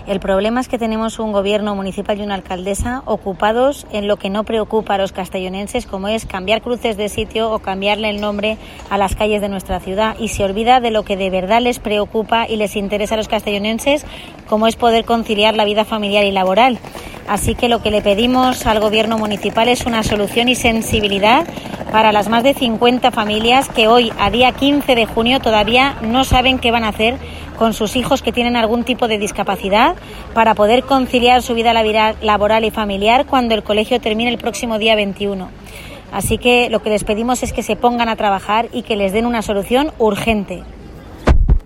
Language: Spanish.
El problema es que tenemos un gobierno municipal y una alcaldesa ocupados en lo que no preocupa a los castellonenses, como es cambiar cruces de sitio o cambiarle el nombre a las calles de nuestra ciudad, y se olvida de lo que de verdad les preocupa y les interesa a los castellonenses, como es poder conciliar la vida familiar y laboral. Así que lo que le pedimos al gobierno municipal es una solución y sensibilidad para las más de 50 familias que hoy, a día 15 de junio, todavía no saben qué van a hacer con sus hijos que tienen algún tipo de discapacidad para poder conciliar su vida laboral y familiar cuando el colegio termine el próximo día 21. Así que lo que les pedimos es que se pongan a trabajar y que les den una solución urgente.